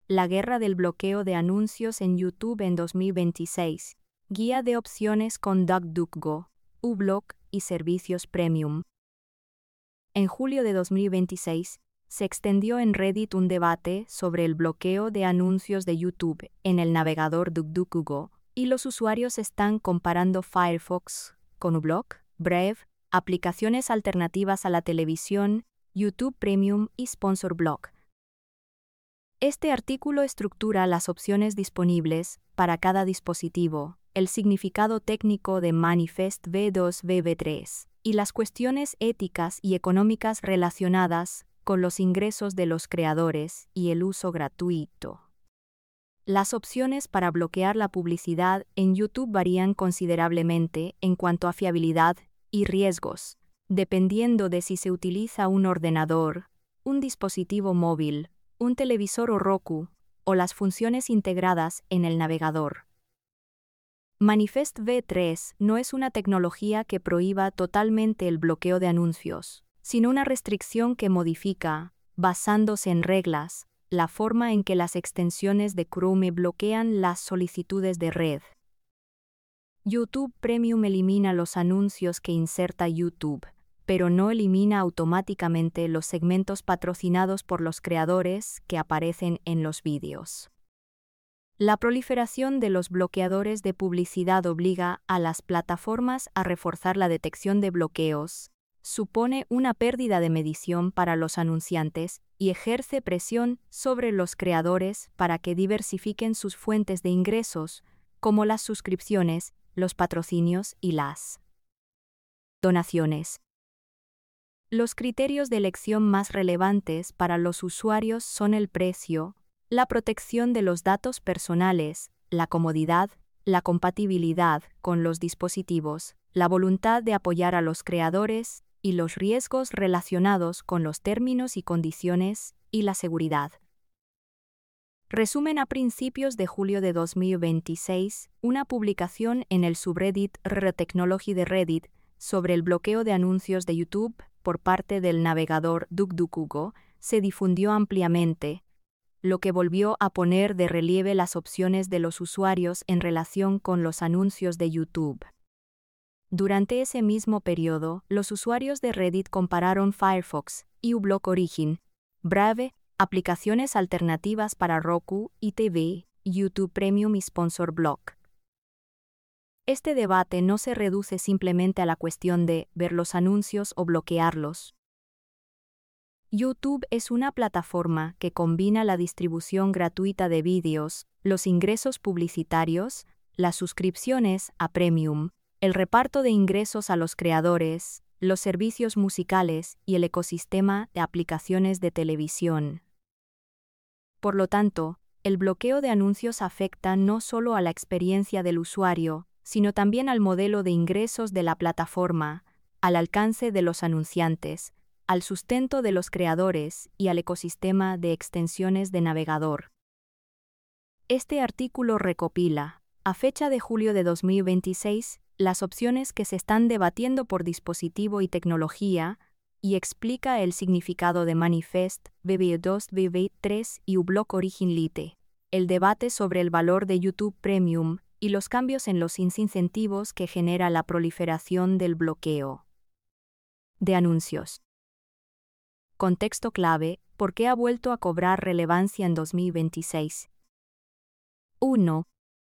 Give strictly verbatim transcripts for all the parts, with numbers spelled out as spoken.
La guerra del bloqueo de anuncios en YouTube en dos mil veintiséis. Guía de opciones con DuckDuckGo, uBlock y servicios premium. En julio de dos mil veintiséis, se extendió en Reddit un debate sobre el bloqueo de anuncios de YouTube en el navegador DuckDuckGo, y los usuarios están comparando Firefox con uBlock, Brave, aplicaciones alternativas a la televisión, YouTube Premium y Sponsor Block. Este artículo estructura las opciones disponibles para cada dispositivo, el significado técnico de Manifest V dos V V tres y las cuestiones éticas y económicas relacionadas con los ingresos de los creadores y el uso gratuito. Las opciones para bloquear la publicidad en YouTube varían considerablemente en cuanto a fiabilidad y riesgos, dependiendo de si se utiliza un ordenador, un dispositivo móvil, un televisor o Roku, o las funciones integradas en el navegador. Manifest V tres no es una tecnología que prohíba totalmente el bloqueo de anuncios, sino una restricción que modifica, basándose en reglas, la forma en que las extensiones de Chrome bloquean las solicitudes de red. YouTube Premium elimina los anuncios que inserta YouTube, pero no elimina automáticamente los segmentos patrocinados por los creadores que aparecen en los vídeos. La proliferación de los bloqueadores de publicidad obliga a las plataformas a reforzar la detección de bloqueos, supone una pérdida de medición para los anunciantes y ejerce presión sobre los creadores para que diversifiquen sus fuentes de ingresos, como las suscripciones, los patrocinios y las donaciones. Los criterios de elección más relevantes para los usuarios son el precio, la protección de los datos personales, la comodidad, la compatibilidad con los dispositivos, la voluntad de apoyar a los creadores y los riesgos relacionados con los términos y condiciones y la seguridad. Resumen a principios de julio de dos mil veintiséis, una publicación en el subreddit R Technology de Reddit sobre el bloqueo de anuncios de YouTube por parte del navegador DuckDuckGo se difundió ampliamente, lo que volvió a poner de relieve las opciones de los usuarios en relación con los anuncios de YouTube. Durante ese mismo periodo, los usuarios de Reddit compararon Firefox y uBlock Origin, Brave, aplicaciones alternativas para Roku y T V, YouTube Premium y Sponsor Block. Este debate no se reduce simplemente a la cuestión de ver los anuncios o bloquearlos. YouTube es una plataforma que combina la distribución gratuita de vídeos, los ingresos publicitarios, las suscripciones a Premium, el reparto de ingresos a los creadores, los servicios musicales y el ecosistema de aplicaciones de televisión. Por lo tanto, el bloqueo de anuncios afecta no solo a la experiencia del usuario, sino también al modelo de ingresos de la plataforma, al alcance de los anunciantes, al sustento de los creadores y al ecosistema de extensiones de navegador. Este artículo recopila, a fecha de julio de dos mil veintiséis, las opciones que se están debatiendo por dispositivo y tecnología, y explica el significado de Manifest V dos V V tres y uBlock Origin Lite, el debate sobre el valor de YouTube Premium y los cambios en los incentivos que genera la proliferación del bloqueo de anuncios. Contexto clave: ¿por qué ha vuelto a cobrar relevancia en dos mil veintiséis? uno.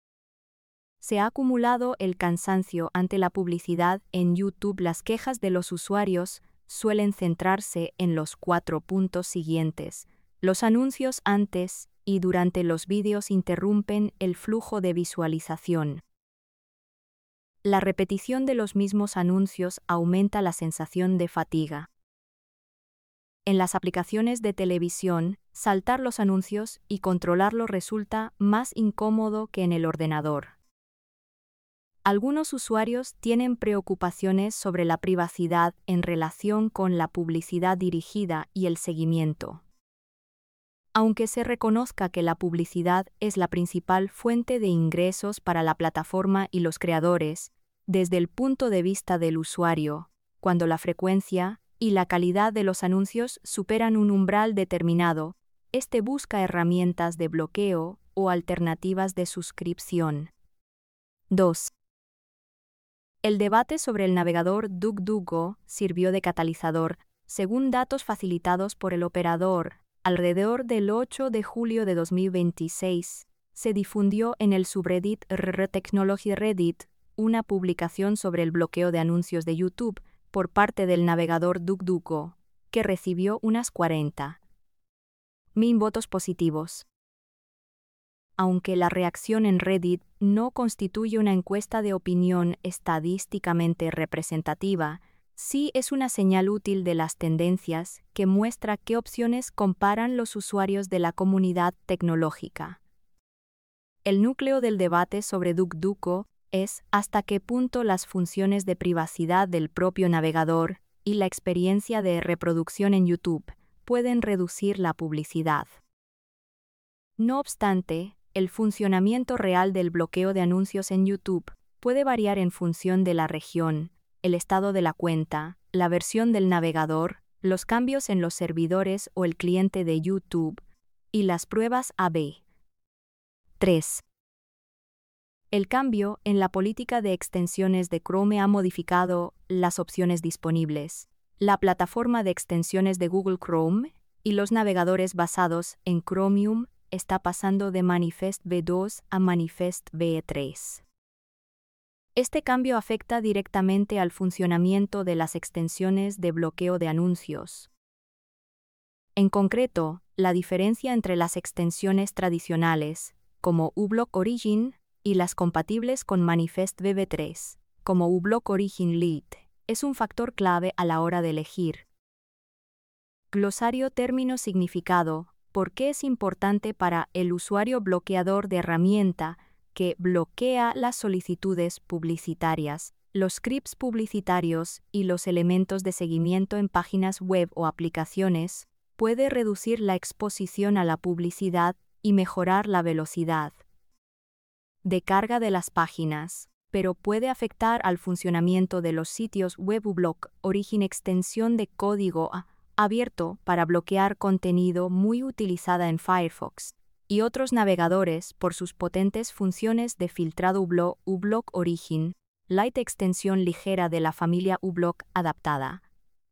Se ha acumulado el cansancio ante la publicidad en YouTube. Las quejas de los usuarios suelen centrarse en los cuatro puntos siguientes. Los anuncios antes y durante los vídeos interrumpen el flujo de visualización. La repetición de los mismos anuncios aumenta la sensación de fatiga. En las aplicaciones de televisión, saltar los anuncios y controlarlos resulta más incómodo que en el ordenador. Algunos usuarios tienen preocupaciones sobre la privacidad en relación con la publicidad dirigida y el seguimiento. Aunque se reconozca que la publicidad es la principal fuente de ingresos para la plataforma y los creadores, desde el punto de vista del usuario, cuando la frecuencia y la calidad de los anuncios superan un umbral determinado, Este busca herramientas de bloqueo o alternativas de suscripción. dos. El debate sobre el navegador DuckDuckGo sirvió de catalizador, según datos facilitados por el operador. Alrededor del ocho de julio de dos mil veintiséis, se difundió en el subreddit R R Technology Reddit una publicación sobre el bloqueo de anuncios de YouTube por parte del navegador DuckDuckGo, que recibió unas cuarenta mil votos positivos. Aunque la reacción en Reddit no constituye una encuesta de opinión estadísticamente representativa, sí es una señal útil de las tendencias que muestra qué opciones comparan los usuarios de la comunidad tecnológica. El núcleo del debate sobre DuckDuckGo es hasta qué punto las funciones de privacidad del propio navegador y la experiencia de reproducción en YouTube pueden reducir la publicidad. No obstante, el funcionamiento real del bloqueo de anuncios en YouTube puede variar en función de la región, el estado de la cuenta, la versión del navegador, los cambios en los servidores o el cliente de YouTube, y las pruebas A B. tres. El cambio en la política de extensiones de Chrome ha modificado las opciones disponibles. La plataforma de extensiones de Google Chrome y los navegadores basados en Chromium está pasando de Manifest V dos a Manifest V tres. Este cambio afecta directamente al funcionamiento de las extensiones de bloqueo de anuncios. En concreto, la diferencia entre las extensiones tradicionales, como uBlock Origin, y las compatibles con Manifest V tres, como uBlock Origin Lite, es un factor clave a la hora de elegir. Glosario término significado. ¿Por qué es importante para el usuario bloqueador de herramienta que bloquea las solicitudes publicitarias, los scripts publicitarios y los elementos de seguimiento en páginas web o aplicaciones? Puede reducir la exposición a la publicidad y mejorar la velocidad de carga de las páginas, pero puede afectar al funcionamiento de los sitios web. uBlock Origin, extensión de código abierto para bloquear contenido muy utilizada en Firefox y otros navegadores por sus potentes funciones de filtrado. uBlock, uBlock Origin Lite, extensión ligera de la familia uBlock adaptada.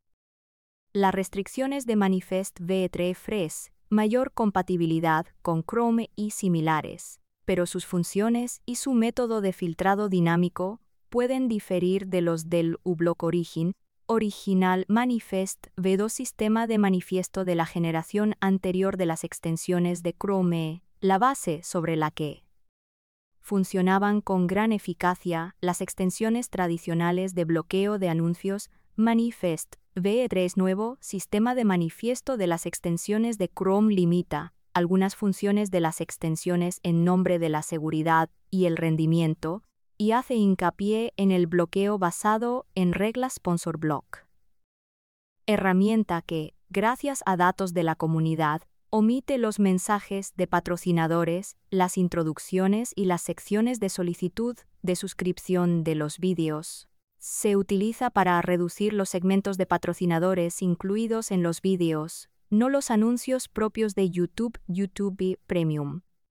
Las restricciones de Manifest V tres, mayor compatibilidad con Chrome y similares, pero sus funciones y su método de filtrado dinámico pueden diferir de los del uBlock Origin original. Manifest V dos, sistema de manifiesto de la generación anterior de las extensiones de Chrome, la base sobre la que funcionaban con gran eficacia las extensiones tradicionales de bloqueo de anuncios. Manifest V tres, nuevo sistema de manifiesto de las extensiones de Chrome, limita algunas funciones de las extensiones en nombre de la seguridad y el rendimiento, y hace hincapié en el bloqueo basado en reglas SponsorBlock. Herramienta que, gracias a datos de la comunidad, omite los mensajes de patrocinadores, las introducciones y las secciones de solicitud de suscripción de los vídeos. Se utiliza para reducir los segmentos de patrocinadores incluidos en los vídeos, no los anuncios propios de YouTube. YouTube Premium.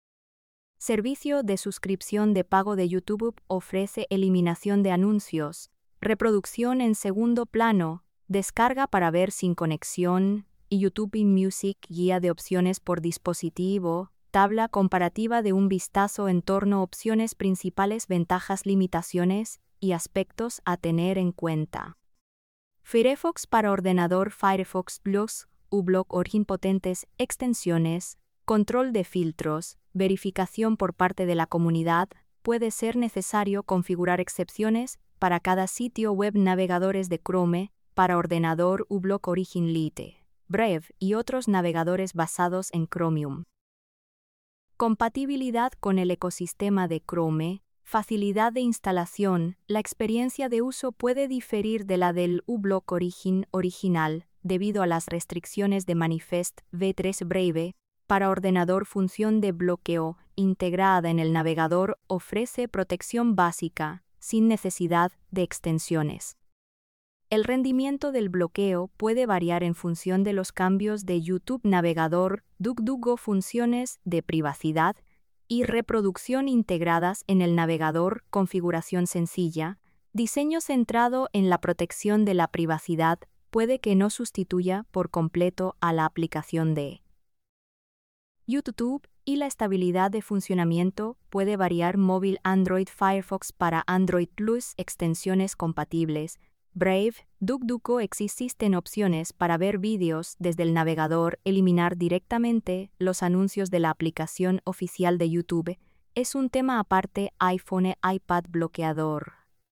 Servicio de suscripción de pago de YouTube ofrece eliminación de anuncios, reproducción en segundo plano, descarga para ver sin conexión, y YouTube Music, guía de opciones por dispositivo, tabla comparativa de un vistazo en torno a opciones principales, ventajas, limitaciones y aspectos a tener en cuenta. Firefox para ordenador. Firefox Plus, uBlock Origin, potentes extensiones, control de filtros, verificación por parte de la comunidad. Puede ser necesario configurar excepciones para cada sitio web. Navegadores de Chrome para ordenador. uBlock Origin Lite, Brave y otros navegadores basados en Chromium. Compatibilidad con el ecosistema de Chrome. Facilidad de instalación. La experiencia de uso puede diferir de la del uBlock Origin original debido a las restricciones de Manifest V tres. Brave para ordenador, función de bloqueo integrada en el navegador, ofrece protección básica, sin necesidad de extensiones. El rendimiento del bloqueo puede variar en función de los cambios de YouTube Navegador, DuckDuckGo, funciones de privacidad y reproducción integradas en el navegador, configuración sencilla, diseño centrado en la protección de la privacidad puede que no sustituya por completo a la aplicación de YouTube, y la estabilidad de funcionamiento puede variar. Móvil Android Firefox para Android Plus, extensiones compatibles. Brave, DuckDuckGo. Existen opciones para ver vídeos desde el navegador, eliminar directamente los anuncios de la aplicación oficial de YouTube. Es un tema aparte. iPhone, iPad, bloqueador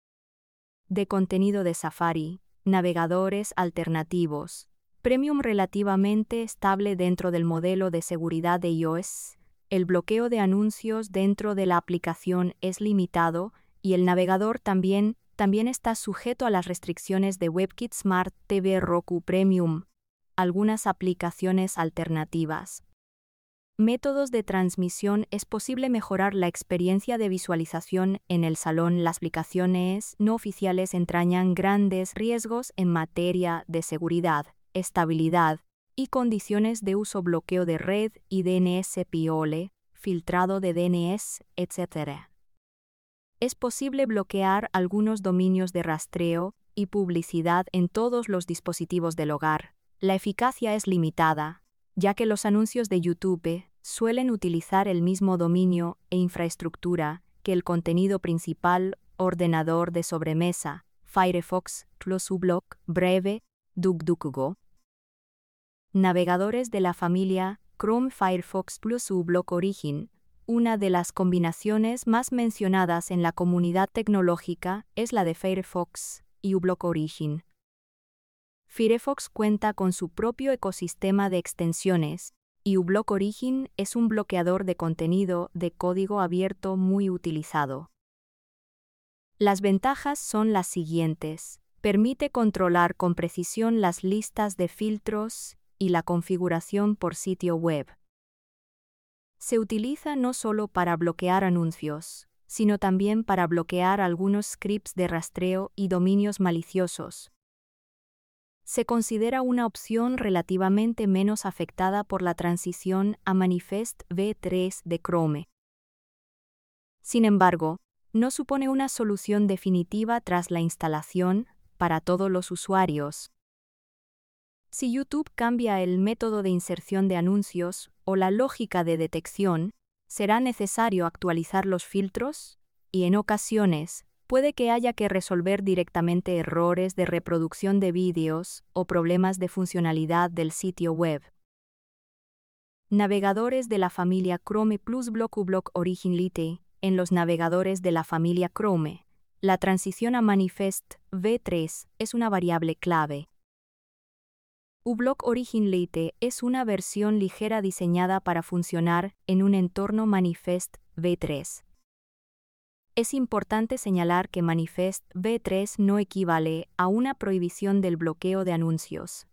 de contenido de Safari, navegadores alternativos. Premium relativamente estable dentro del modelo de seguridad de iOS. El bloqueo de anuncios dentro de la aplicación es limitado y el navegador también, también está sujeto a las restricciones de WebKit Smart T V Roku Premium. Algunas aplicaciones alternativas. Métodos de transmisión. Es posible mejorar la experiencia de visualización en el salón. Las aplicaciones no oficiales entrañan grandes riesgos en materia de seguridad, estabilidad y condiciones de uso, bloqueo de red y D N S P O L E, filtrado de D N S, etcétera. Es posible bloquear algunos dominios de rastreo y publicidad en todos los dispositivos del hogar. La eficacia es limitada, ya que los anuncios de YouTube suelen utilizar el mismo dominio e infraestructura que el contenido principal. Ordenador de sobremesa, Firefox, Plus, uBlock, Brave, DuckDuckGo. Navegadores de la familia Chrome, Firefox Plus, uBlock Origin. Una de las combinaciones más mencionadas en la comunidad tecnológica es la de Firefox y uBlock Origin. Firefox cuenta con su propio ecosistema de extensiones, y uBlock Origin es un bloqueador de contenido de código abierto muy utilizado. Las ventajas son las siguientes. Permite controlar con precisión las listas de filtros y la configuración por sitio web. Se utiliza no solo para bloquear anuncios, sino también para bloquear algunos scripts de rastreo y dominios maliciosos. Se considera una opción relativamente menos afectada por la transición a Manifest V tres de Chrome. Sin embargo, no supone una solución definitiva tras la instalación para todos los usuarios. Si YouTube cambia el método de inserción de anuncios o la lógica de detección, será necesario actualizar los filtros y, en ocasiones, puede que haya que resolver directamente errores de reproducción de vídeos o problemas de funcionalidad del sitio web. Navegadores de la familia Chrome Plus, uBlock, uBlock Origin Lite. En los navegadores de la familia Chrome, la transición a Manifest V tres es una variable clave. uBlock Origin Lite es una versión ligera diseñada para funcionar en un entorno Manifest V tres. Es importante señalar que Manifest V tres no equivale a una prohibición del bloqueo de anuncios.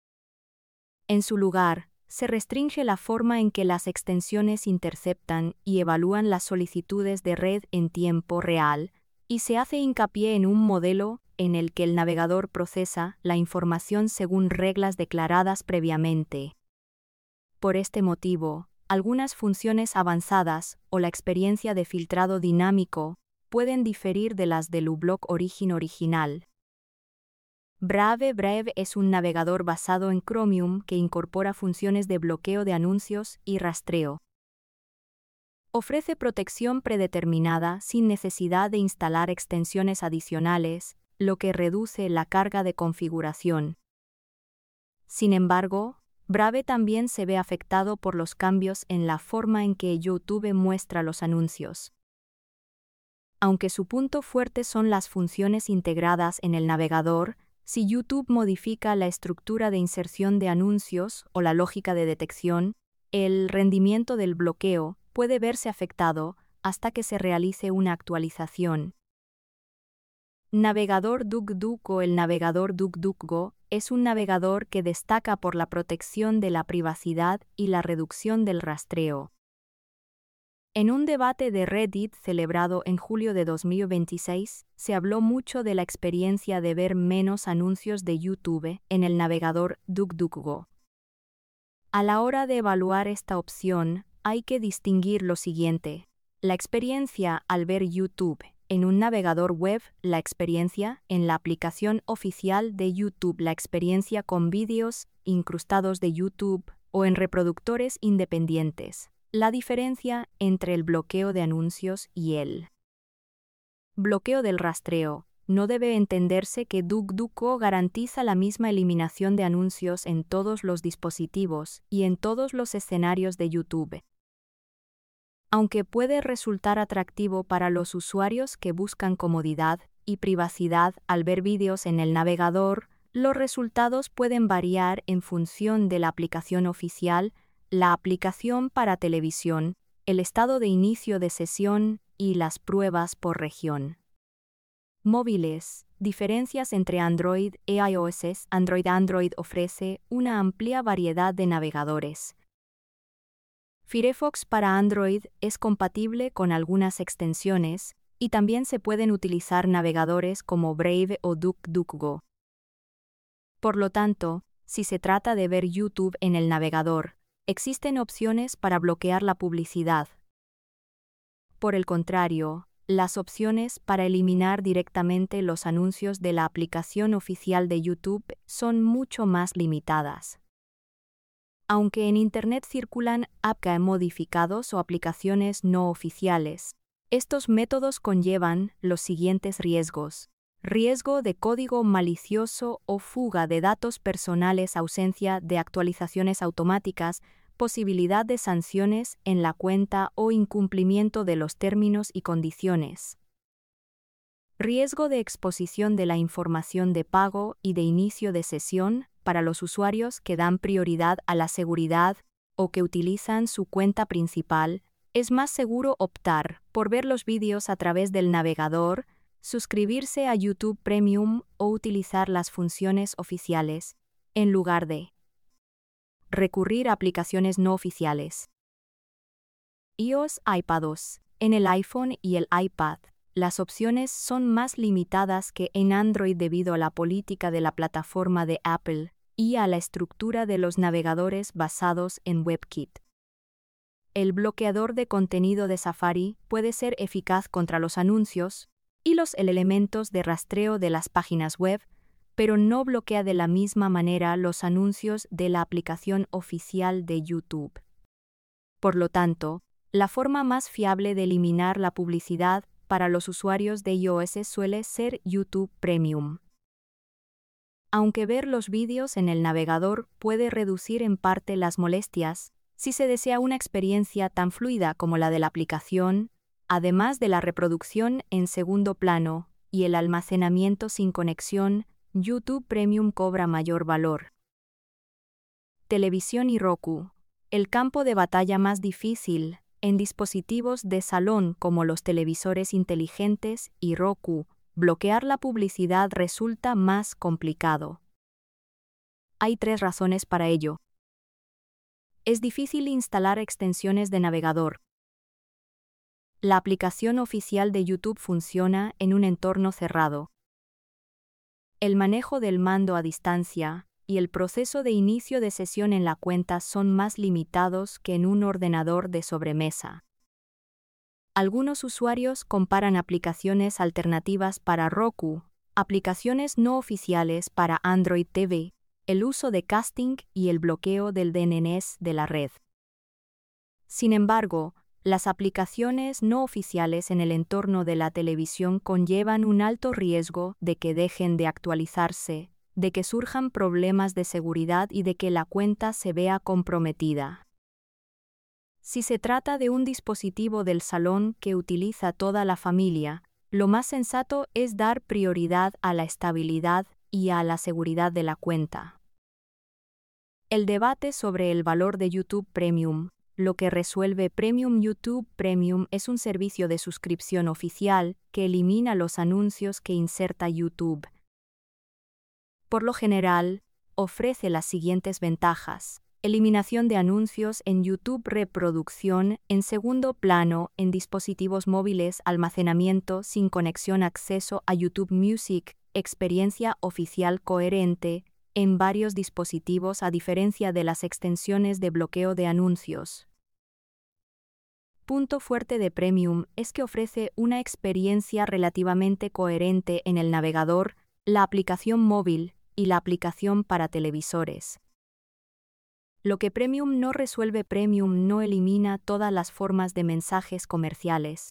En su lugar, se restringe la forma en que las extensiones interceptan y evalúan las solicitudes de red en tiempo real, y se hace hincapié en un modelo en el que el navegador procesa la información según reglas declaradas previamente. Por este motivo, algunas funciones avanzadas o la experiencia de filtrado dinámico pueden diferir de las del uBlock Origin original. Brave Brave es un navegador basado en Chromium que incorpora funciones de bloqueo de anuncios y rastreo. Ofrece protección predeterminada sin necesidad de instalar extensiones adicionales, lo que reduce la carga de configuración. Sin embargo, Brave también se ve afectado por los cambios en la forma en que YouTube muestra los anuncios. Aunque su punto fuerte son las funciones integradas en el navegador, si YouTube modifica la estructura de inserción de anuncios o la lógica de detección, el rendimiento del bloqueo puede verse afectado hasta que se realice una actualización. Navegador DuckDuckGo. El navegador DuckDuckGo es un navegador que destaca por la protección de la privacidad y la reducción del rastreo. En un debate de Reddit celebrado en julio de dos mil veintiséis, se habló mucho de la experiencia de ver menos anuncios de YouTube en el navegador DuckDuckGo. A la hora de evaluar esta opción, hay que distinguir lo siguiente: la experiencia al ver YouTube en un navegador web, la experiencia en la aplicación oficial de YouTube, la experiencia con vídeos incrustados de YouTube o en reproductores independientes. La diferencia entre el bloqueo de anuncios y el bloqueo del rastreo. No debe entenderse que DuckDuckGo garantiza la misma eliminación de anuncios en todos los dispositivos y en todos los escenarios de YouTube. Aunque puede resultar atractivo para los usuarios que buscan comodidad y privacidad al ver vídeos en el navegador, los resultados pueden variar en función de la aplicación oficial, la aplicación para televisión, el estado de inicio de sesión y las pruebas por región. Móviles. Diferencias entre Android e iOS. Android Android ofrece una amplia variedad de navegadores. Firefox para Android es compatible con algunas extensiones y también se pueden utilizar navegadores como Brave o DuckDuckGo. Por lo tanto, si se trata de ver YouTube en el navegador, existen opciones para bloquear la publicidad. Por el contrario, las opciones para eliminar directamente los anuncios de la aplicación oficial de YouTube son mucho más limitadas. Aunque en Internet circulan A P K modificados o aplicaciones no oficiales, estos métodos conllevan los siguientes riesgos: riesgo de código malicioso o fuga de datos personales, ausencia de actualizaciones automáticas, posibilidad de sanciones en la cuenta o incumplimiento de los términos y condiciones. Riesgo de exposición de la información de pago y de inicio de sesión para los usuarios que dan prioridad a la seguridad o que utilizan su cuenta principal. Es más seguro optar por ver los vídeos a través del navegador, suscribirse a YouTube Premium o utilizar las funciones oficiales, en lugar de recurrir a aplicaciones no oficiales. iOS, iPadOS. En el iPhone y el iPad, las opciones son más limitadas que en Android debido a la política de la plataforma de Apple y a la estructura de los navegadores basados en WebKit. El bloqueador de contenido de Safari puede ser eficaz contra los anuncios y los elementos de rastreo de las páginas web, pero no bloquea de la misma manera los anuncios de la aplicación oficial de YouTube. Por lo tanto, la forma más fiable de eliminar la publicidad para los usuarios de iOS suele ser YouTube Premium. Aunque ver los vídeos en el navegador puede reducir en parte las molestias, si se desea una experiencia tan fluida como la de la aplicación, además de la reproducción en segundo plano y el almacenamiento sin conexión, YouTube Premium cobra mayor valor. Televisión y Roku. El campo de batalla más difícil en dispositivos de salón como los televisores inteligentes y Roku, bloquear la publicidad resulta más complicado. Hay tres razones para ello. Es difícil instalar extensiones de navegador. La aplicación oficial de YouTube funciona en un entorno cerrado. El manejo del mando a distancia y el proceso de inicio de sesión en la cuenta son más limitados que en un ordenador de sobremesa. Algunos usuarios comparan aplicaciones alternativas para Roku, aplicaciones no oficiales para Android T V, el uso de casting y el bloqueo del D N S de la red. Sin embargo, las aplicaciones no oficiales en el entorno de la televisión conllevan un alto riesgo de que dejen de actualizarse, de que surjan problemas de seguridad y de que la cuenta se vea comprometida. Si se trata de un dispositivo del salón que utiliza toda la familia, lo más sensato es dar prioridad a la estabilidad y a la seguridad de la cuenta. El debate sobre el valor de YouTube Premium. Lo que resuelve Premium. YouTube Premium es un servicio de suscripción oficial que elimina los anuncios que inserta YouTube. Por lo general, ofrece las siguientes ventajas: eliminación de anuncios en YouTube, reproducción en segundo plano en dispositivos móviles, almacenamiento sin conexión, acceso a YouTube Music, experiencia oficial coherente en varios dispositivos a diferencia de las extensiones de bloqueo de anuncios. Punto fuerte de Premium es que ofrece una experiencia relativamente coherente en el navegador, la aplicación móvil y la aplicación para televisores. Lo que Premium no resuelve, Premium no elimina todas las formas de mensajes comerciales.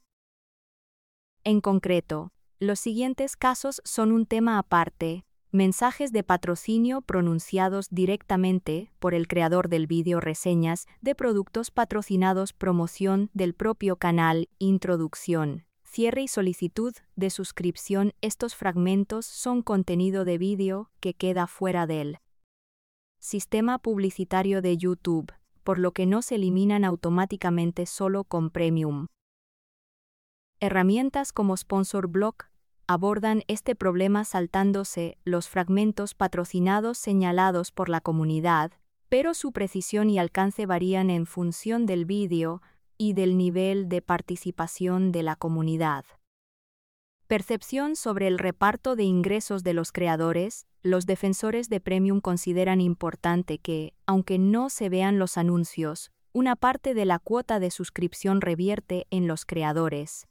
En concreto, los siguientes casos son un tema aparte: mensajes de patrocinio pronunciados directamente por el creador del vídeo, reseñas de productos patrocinados, promoción del propio canal, introducción, cierre y solicitud de suscripción. Estos fragmentos son contenido de vídeo que queda fuera del sistema publicitario de YouTube, por lo que no se eliminan automáticamente solo con Premium. Herramientas como Sponsor Block abordan este problema saltándose los fragmentos patrocinados señalados por la comunidad, pero su precisión y alcance varían en función del vídeo y del nivel de participación de la comunidad. Percepción sobre el reparto de ingresos de los creadores. Los defensores de Premium consideran importante que, aunque no se vean los anuncios, una parte de la cuota de suscripción revierte en los creadores.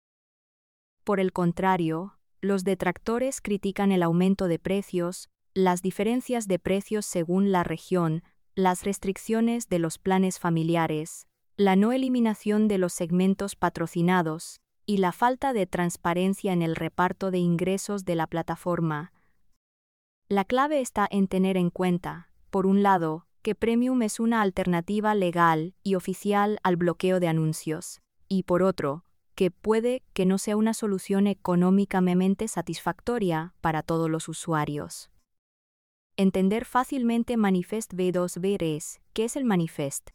Por el contrario, los detractores critican el aumento de precios, las diferencias de precios según la región, las restricciones de los planes familiares, la no eliminación de los segmentos patrocinados y la falta de transparencia en el reparto de ingresos de la plataforma. La clave está en tener en cuenta, por un lado, que Premium es una alternativa legal y oficial al bloqueo de anuncios, y por otro, que puede que no sea una solución económicamente satisfactoria para todos los usuarios. Entender fácilmente Manifest V dos B tres. ¿Qué es el Manifest?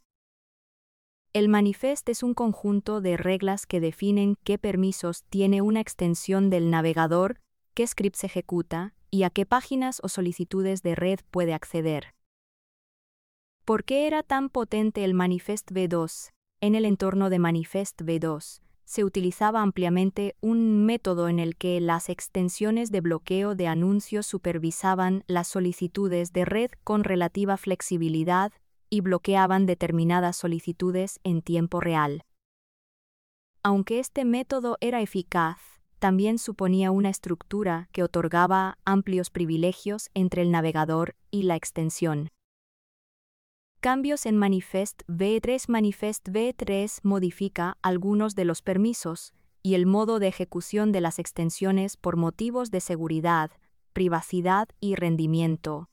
El Manifest es un conjunto de reglas que definen qué permisos tiene una extensión del navegador, qué scripts ejecuta y a qué páginas o solicitudes de red puede acceder. ¿Por qué era tan potente el Manifest V dos? En el entorno de Manifest V dos, se utilizaba ampliamente un método en el que las extensiones de bloqueo de anuncios supervisaban las solicitudes de red con relativa flexibilidad y bloqueaban determinadas solicitudes en tiempo real. Aunque este método era eficaz, también suponía una estructura que otorgaba amplios privilegios entre el navegador y la extensión. Cambios en Manifest V tres. Manifest V tres modifica algunos de los permisos y el modo de ejecución de las extensiones por motivos de seguridad, privacidad y rendimiento.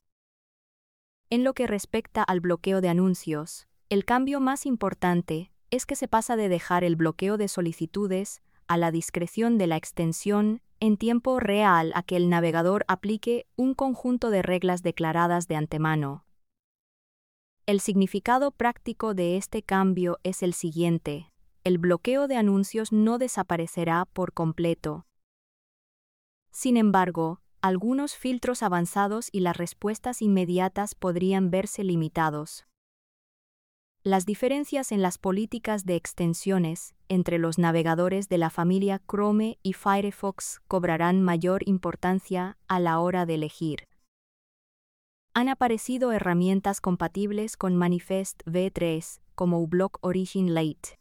En lo que respecta al bloqueo de anuncios, el cambio más importante es que se pasa de dejar el bloqueo de solicitudes a la discreción de la extensión en tiempo real a que el navegador aplique un conjunto de reglas declaradas de antemano. El significado práctico de este cambio es el siguiente: el bloqueo de anuncios no desaparecerá por completo. Sin embargo, algunos filtros avanzados y las respuestas inmediatas podrían verse limitados. Las diferencias en las políticas de extensiones entre los navegadores de la familia Chrome y Firefox cobrarán mayor importancia a la hora de elegir. Han aparecido herramientas compatibles con Manifest V tres, como uBlock Origin Lite.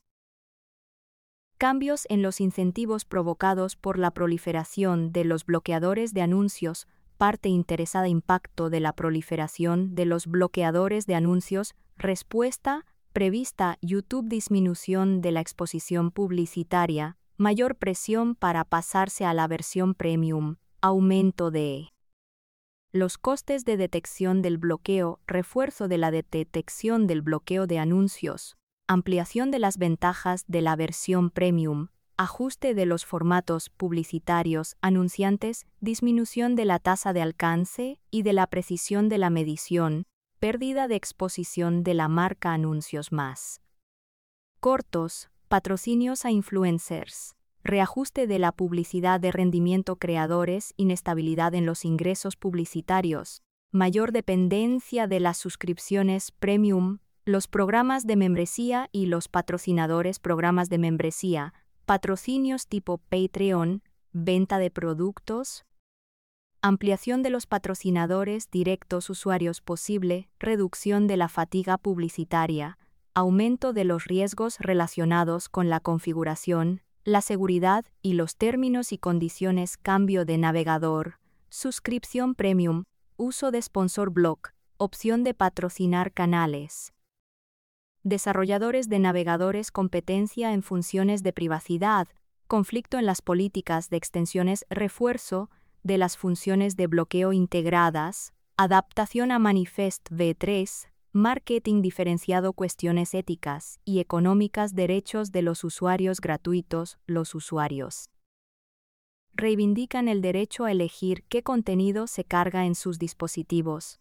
Cambios en los incentivos provocados por la proliferación de los bloqueadores de anuncios. Parte interesada: impacto de la proliferación de los bloqueadores de anuncios. Respuesta prevista: YouTube, disminución de la exposición publicitaria, mayor presión para pasarse a la versión Premium, aumento de los costes de detección del bloqueo, refuerzo de la detección del bloqueo de anuncios, ampliación de las ventajas de la versión Premium, ajuste de los formatos publicitarios anunciantes, disminución de la tasa de alcance y de la precisión de la medición, pérdida de exposición de la marca anuncios más cortos, patrocinios a influencers, reajuste de la publicidad de rendimiento, creadores, inestabilidad en los ingresos publicitarios, mayor dependencia de las suscripciones premium, los programas de membresía y los patrocinadores programas de membresía, patrocinios tipo Patreon, venta de productos, ampliación de los patrocinadores directos usuarios posible, reducción de la fatiga publicitaria, aumento de los riesgos relacionados con la configuración, la seguridad y los términos y condiciones cambio de navegador, suscripción premium, uso de sponsor block, opción de patrocinar canales. Desarrolladores de navegadores competencia en funciones de privacidad, conflicto en las políticas de extensiones refuerzo de las funciones de bloqueo integradas, adaptación a Manifest V tres, marketing diferenciado cuestiones éticas y económicas derechos de los usuarios gratuitos, los usuarios reivindican el derecho a elegir qué contenido se carga en sus dispositivos.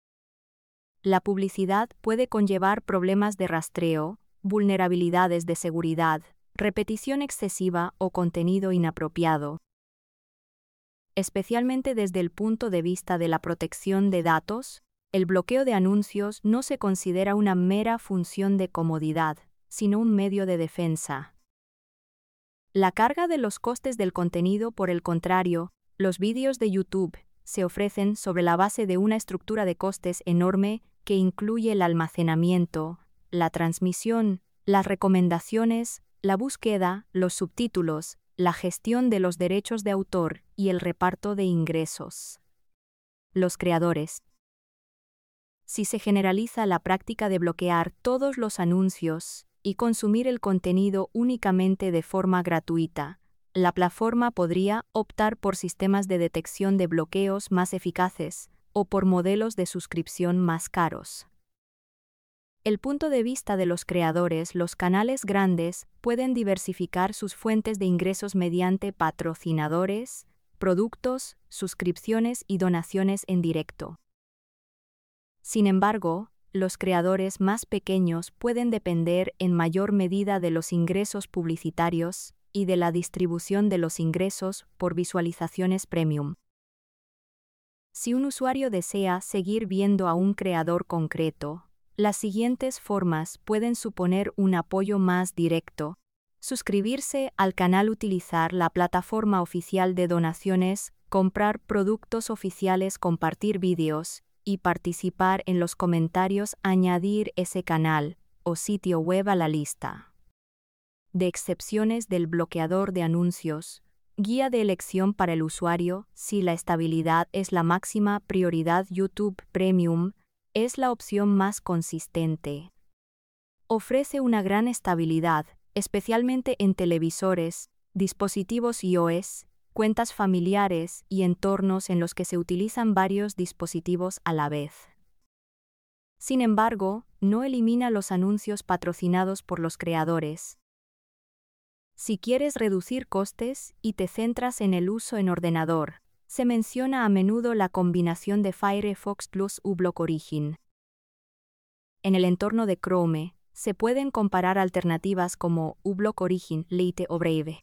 La publicidad puede conllevar problemas de rastreo, vulnerabilidades de seguridad, repetición excesiva o contenido inapropiado. Especialmente desde el punto de vista de la protección de datos, el bloqueo de anuncios no se considera una mera función de comodidad, sino un medio de defensa. La carga de los costes del contenido, por el contrario, los vídeos de YouTube se ofrecen sobre la base de una estructura de costes enorme que incluye el almacenamiento, la transmisión, las recomendaciones, la búsqueda, los subtítulos, la gestión de los derechos de autor y el reparto de ingresos. Los creadores. Si se generaliza la práctica de bloquear todos los anuncios y consumir el contenido únicamente de forma gratuita, la plataforma podría optar por sistemas de detección de bloqueos más eficaces o por modelos de suscripción más caros. El punto de vista de los creadores, los canales grandes pueden diversificar sus fuentes de ingresos mediante patrocinadores, productos, suscripciones y donaciones en directo. Sin embargo, los creadores más pequeños pueden depender en mayor medida de los ingresos publicitarios y de la distribución de los ingresos por visualizaciones premium. Si un usuario desea seguir viendo a un creador concreto, las siguientes formas pueden suponer un apoyo más directo: suscribirse al canal, utilizar la plataforma oficial de donaciones, comprar productos oficiales, compartir vídeos y participar en los comentarios, añadir ese canal o sitio web a la lista de excepciones del bloqueador de anuncios. Guía de elección para el usuario. Si la estabilidad es la máxima prioridad, YouTube Premium es la opción más consistente. Ofrece una gran estabilidad, especialmente en televisores, dispositivos iOS, cuentas familiares y entornos en los que se utilizan varios dispositivos a la vez. Sin embargo, no elimina los anuncios patrocinados por los creadores. Si quieres reducir costes y te centras en el uso en ordenador, se menciona a menudo la combinación de Firefox Plus uBlock Origin. En el entorno de Chrome, se pueden comparar alternativas como uBlock Origin Lite o Brave.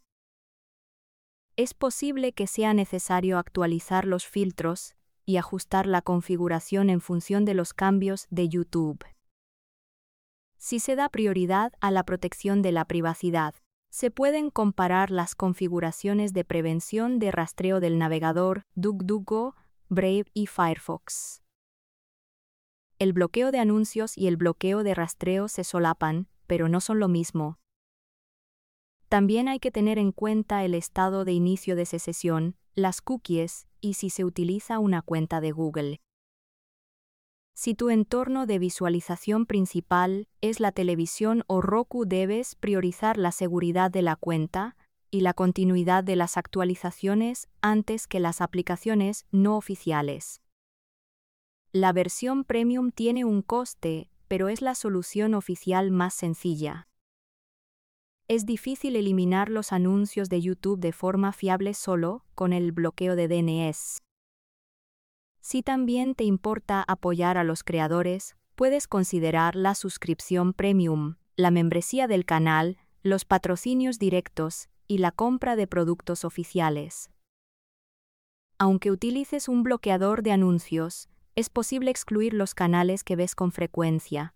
Es posible que sea necesario actualizar los filtros y ajustar la configuración en función de los cambios de YouTube. Si se da prioridad a la protección de la privacidad, se pueden comparar las configuraciones de prevención de rastreo del navegador DuckDuckGo, Brave y Firefox. El bloqueo de anuncios y el bloqueo de rastreo se solapan, pero no son lo mismo. También hay que tener en cuenta el estado de inicio de sesión, las cookies y si se utiliza una cuenta de Google. Si tu entorno de visualización principal es la televisión o Roku, debes priorizar la seguridad de la cuenta y la continuidad de las actualizaciones antes que las aplicaciones no oficiales. La versión premium tiene un coste, pero es la solución oficial más sencilla. Es difícil eliminar los anuncios de YouTube de forma fiable solo con el bloqueo de D N S. Si también te importa apoyar a los creadores, puedes considerar la suscripción premium, la membresía del canal, los patrocinios directos y la compra de productos oficiales. Aunque utilices un bloqueador de anuncios, es posible excluir los canales que ves con frecuencia.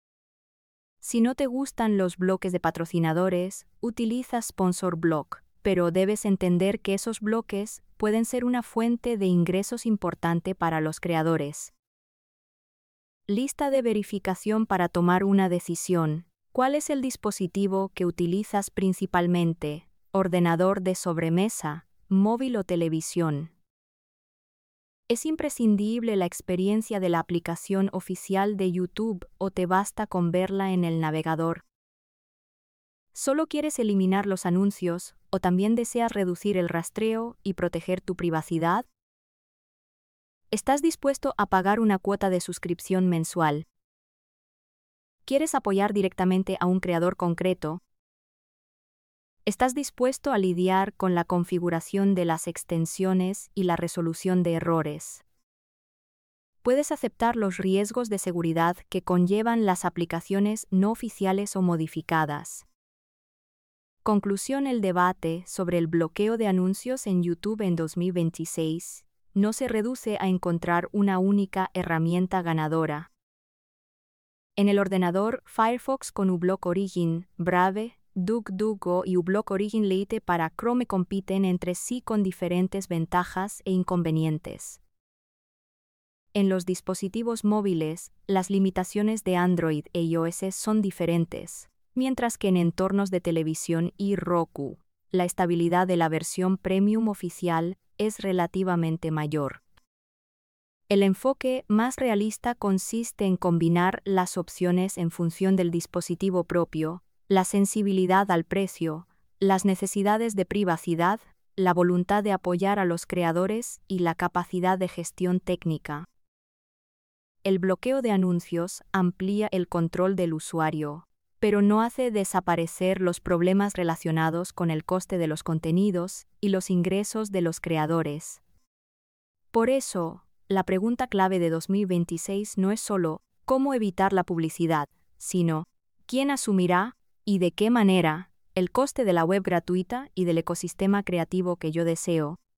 Si no te gustan los bloques de patrocinadores, utiliza Sponsor Block, pero debes entender que esos bloques pueden ser una fuente de ingresos importante para los creadores. Lista de verificación para tomar una decisión. ¿Cuál es el dispositivo que utilizas principalmente? ¿Ordenador de sobremesa, móvil o televisión? ¿Es imprescindible la experiencia de la aplicación oficial de YouTube o te basta con verla en el navegador? ¿Solo quieres eliminar los anuncios o también deseas reducir el rastreo y proteger tu privacidad? ¿Estás dispuesto a pagar una cuota de suscripción mensual? ¿Quieres apoyar directamente a un creador concreto? ¿Estás dispuesto a lidiar con la configuración de las extensiones y la resolución de errores? ¿Puedes aceptar los riesgos de seguridad que conllevan las aplicaciones no oficiales o modificadas? Conclusión: el debate sobre el bloqueo de anuncios en YouTube en dos mil veintiséis no se reduce a encontrar una única herramienta ganadora. En el ordenador, Firefox con uBlock Origin, Brave, DuckDuckGo y uBlock Origin Lite para Chrome compiten entre sí con diferentes ventajas e inconvenientes. En los dispositivos móviles, las limitaciones de Android e iOS son diferentes, mientras que en entornos de televisión y Roku, la estabilidad de la versión premium oficial es relativamente mayor. El enfoque más realista consiste en combinar las opciones en función del dispositivo propio, la sensibilidad al precio, las necesidades de privacidad, la voluntad de apoyar a los creadores y la capacidad de gestión técnica. El bloqueo de anuncios amplía el control del usuario, pero no hace desaparecer los problemas relacionados con el coste de los contenidos y los ingresos de los creadores. Por eso, la pregunta clave de dos mil veintiséis no es solo cómo evitar la publicidad, sino quién asumirá y de qué manera el coste de la web gratuita y del ecosistema creativo que yo deseo.